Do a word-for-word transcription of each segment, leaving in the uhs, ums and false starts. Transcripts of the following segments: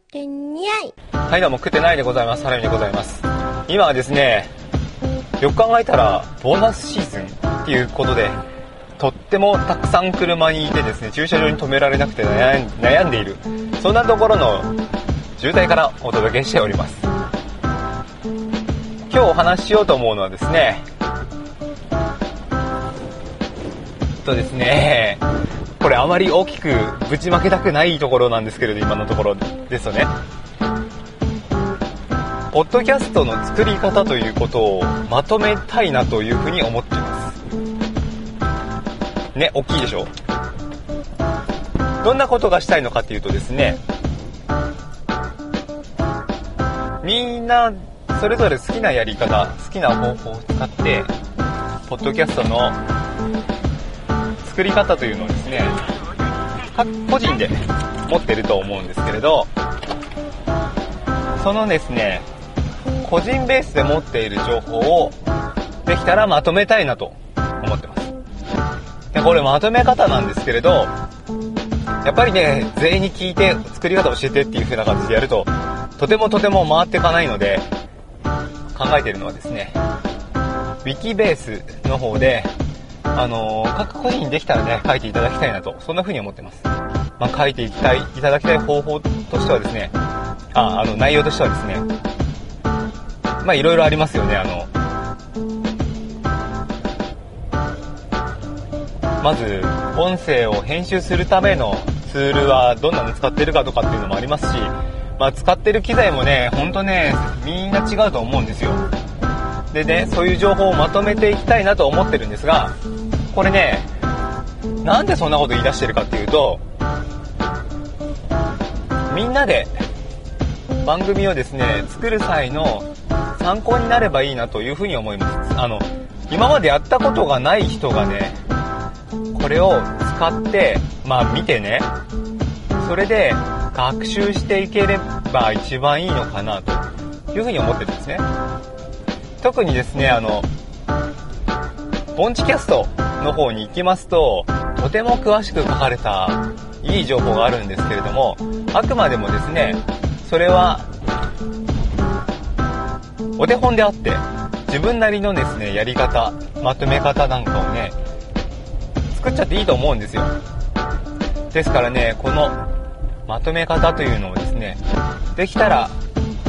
ってにゃい。 はい、どうも食ってないでございます。ハラミでございます。今はですね、よく考えたらボーナスシーズンっていうことで、とってもたくさん車にいてですね、駐車場に止められなくて悩ん、悩んでいる、そんなところの渋滞からお届けしております。今日お話ししようと思うのはですね、とですね、これあまり大きくぶちまけたくないところなんですけれど、今のところですよね。ポッドキャストの作り方ということをまとめたいなというふうに思っていますね。大きいでしょ。どんなことがしたいのかというとですね、みんなそれぞれ好きなやり方、好きな方法を使ってポッドキャストの作り方というのをですね、各個人で持ってると思うんですけれど、そのですね、個人ベースで持っている情報をできたらまとめたいなと思ってます。で、これまとめ方なんですけれど、やっぱりね、全員に聞いて作り方を教えてっていう風な感じでやるととてもとても回っていかないので、考えているのはですね、ウィキベースの方であのー、各個人にできたらね、書いていただきたいなと、そんな風に思ってます。まあ、書いていきたい、いただきたい方法としてはですね、あ、あの、内容としてはですね、まあ、いろいろありますよね。あの、まず、音声を編集するためのツールはどんなの使ってるかとかっていうのもありますし、まあ、使ってる機材もね、ほんとね、みんな違うと思うんですよ。でね、そういう情報をまとめていきたいなと思ってるんですが、これね、なんでそんなこと言い出してるかっていうと、みんなで番組をですね、作る際の参考になればいいなというふうに思います。あの、今までやったことがない人がね、これを使って、まあ見てね、それで学習していければ一番いいのかなというふうに思ってるんですね。特にですね、あの、ボンチキャストの方に行きますと、とても詳しく書かれたいい情報があるんですけれども、あくまでもですね、それはお手本であって、自分なりのですね、やり方、まとめ方なんかをね、作っちゃっていいと思うんですよ。ですからね、このまとめ方というのをですね、できたら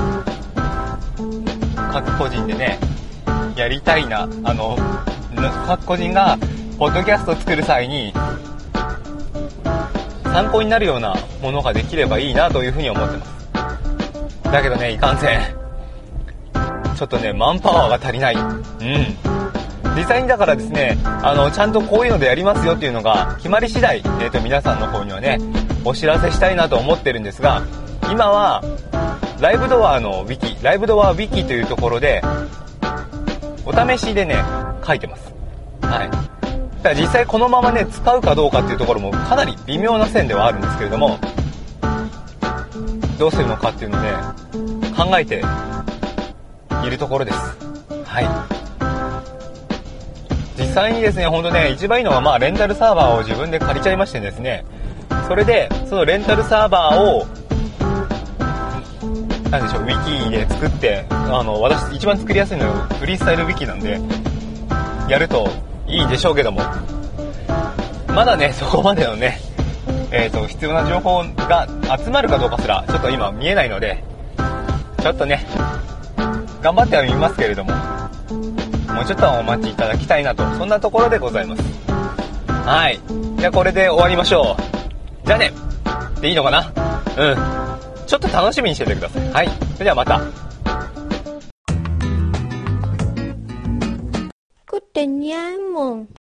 各個人でね、やりたいな、あの、各個人がポッドキャストを作る際に参考になるようなものができればいいなというふうに思ってます。だけどね、いかんせん、ちょっとね、マンパワーが足りない。うん。実際にだからですね、あの、ちゃんとこういうのでやりますよっていうのが決まり次第、えーと、皆さんの方にはね、お知らせしたいなと思ってるんですが、今はライブドアのウィキ、ライブドアウィキというところでお試しでね、書いてます。はい。だから実際このままね、使うかどうかっていうところもかなり微妙な線ではあるんですけれども、どうするのかっていうのをね、考えているところです。はい。実際にですね、ほんとね、一番いいのはまあレンタルサーバーを自分で借りちゃいましてですね、それでそのレンタルサーバーをなんでしょう、ウィキで作って、あの、私一番作りやすいのはフリースタイルウィキなんで、やるといいんでしょうけども、まだね、そこまでのね、えーと、必要な情報が集まるかどうかすら、ちょっと今見えないので、ちょっとね、頑張ってはみますけれども、もうちょっとお待ちいただきたいなと、そんなところでございます。はい。じゃあこれで終わりましょう。じゃあね、でいいのかな？うん。ちょっと楽しみにしててください。はい。それではまた。 食ってにゃいもん。